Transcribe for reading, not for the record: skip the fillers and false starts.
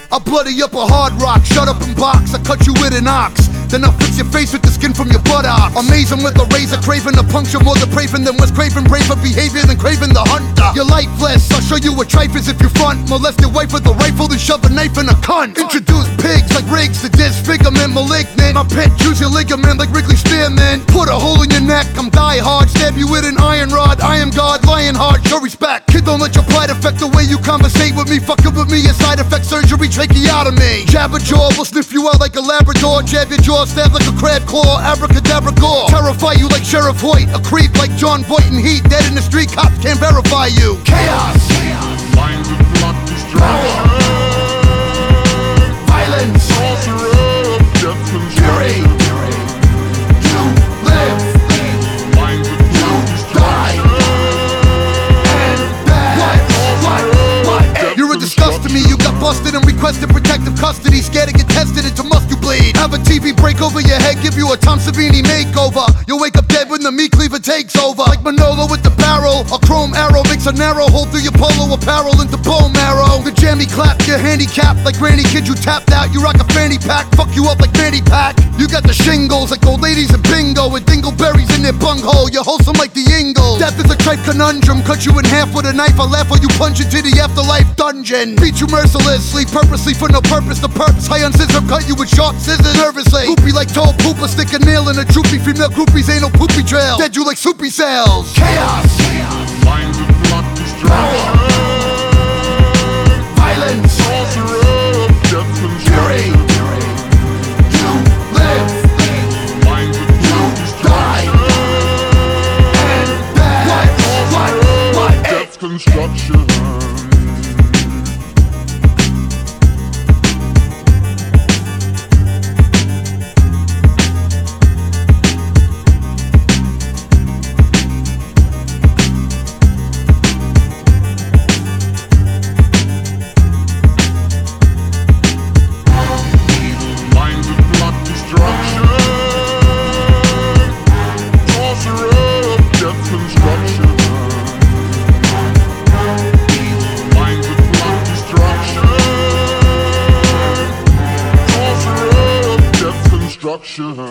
I'll bloody up a hard rock, shut up and box, I cut you with an ox. Then I'll fix your face with the skin from your buttock. Amazing with a razor, craving a puncture, more depraving than was craving, braver behavior than craving the hunter. You're lifeless, I'll show you what trife is if you front. Molest your wife with a rifle, then shove a knife in a cunt. Introduce pigs like rigs to disfigurement, malignant. My pet choose your ligament like Wrigley Spearman. Put a hole in your neck, I'm die hard. Stab you with an iron rod, I am God, lion hard, show respect. Kid, don't let your pride affect the way you conversate with me. Fucking with me, a side effect surgery, tracheotomy. Jab a jaw, will sniff you out like a Labrador. Jab your jaw, stab like a crab claw, abracadabra gore. Terrify you like Sheriff Hoyt, a creep like John Boyd in Heat. Dead in the street, cops can't verify you. Chaos, Mind and plot destruction, violence, sorcerer of death fury. construction. You live, Mind and plot die, destruction, and bad. What? You're a disgust to me, you got busted and requested protective custody. Scared to get tested until must you bleed. Have a TV break over your head, give you a Tom Savini makeover. You'll wake up dead when the meat cleaver takes over. Like Manolo with the barrel, a chrome arrow makes a narrow hole through your polo apparel into bone marrow. The jammy clap, you're handicapped like granny kid, you tapped out. You rock a fanny pack, fuck you up like fanny pack. You got the shingles like old ladies in bingo, with dingleberries in their bunghole. You're wholesome like the Ingalls. Death is a tripe conundrum, cut you in half with a knife. I laugh while you plunge into the afterlife dungeon. Beat you mercilessly, purposely for no purpose. The purpose, high on scissor, cut you with sharp scissors. Nervously, poopy like tall pooper, stick a nail in a droopy. Female groupies ain't no poopy trail. Dead you like soupy cells. Chaos, Mind and plot destruction, violence, sorcerer of death fury. construction. You live, Mind and plot die, destruction, and bad. What? death construction. Mind and plot destruction, sorcerer of death construction. Mind and plot destruction, sorcerer of death construction.